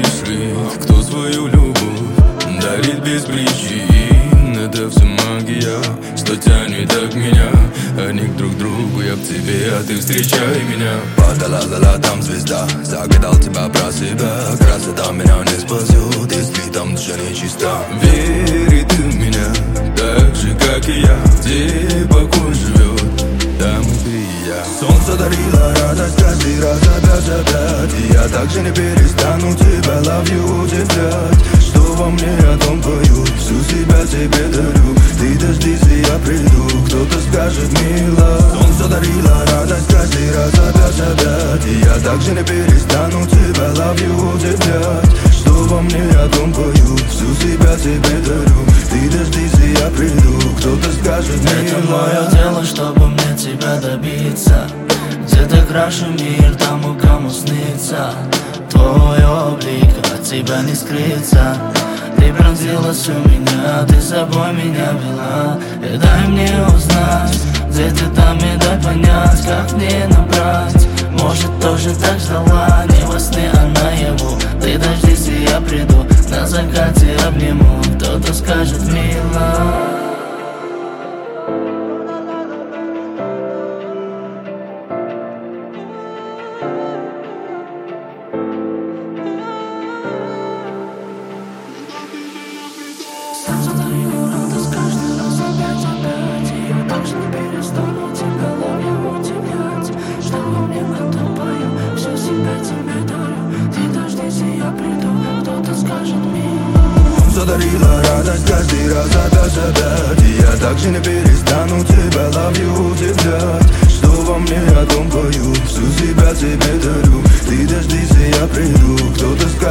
решит, кто свою любовь дарит без причин. Это все магия, что тянет от меня. Они друг к другу, я к тебе, а ты встречай меня. Падала там звезда, загадал тебя про себя. Красота меня не спасет, если там душа нечиста. Верь ты в меня, так же как и я. Где покой живет, там и ты и я. Солнце дарило радость каждый раз опять. И я также не перестану тебя love you удивлять. Что во мне, о том пою, всю себя тебе дарю. Ты дождись, и я приду, кто-то скажет мило. Солнце дарило радость каждый раз опять. И я также не перестану тебя love you удивлять. Что во мне, о том пою, всю себя тебе дарю. Ты дождись, и я приду, кто-то скажет мило. Это мое дело, чтобы мне тебя добиться. Где-то крашу мир тому, кому снится. Твой облик, от тебя не скрыться. Ты пронзила всю меня, ты с собой меня вела. И дай мне узнать, где ты там, и дай понять, как мне набрать. Может, тоже так ждала, не во сне, а наяву. Ты дождись, и я приду, на закате обниму. Кто-то скажет мило. Сам задаю радость каждый раз опять. И я также не перестану тебя love you удивлять. Что во мне в этом пою, всю себя тебе дарю. Ты дождись, и я приду, кто-то скажет мне. Задарила радость каждый раз опять. И я также не перестану тебя love you удивлять. Что во мне, о том пою, всю себя тебе дарю. Ты дождись, и я приду, кто-то скажет.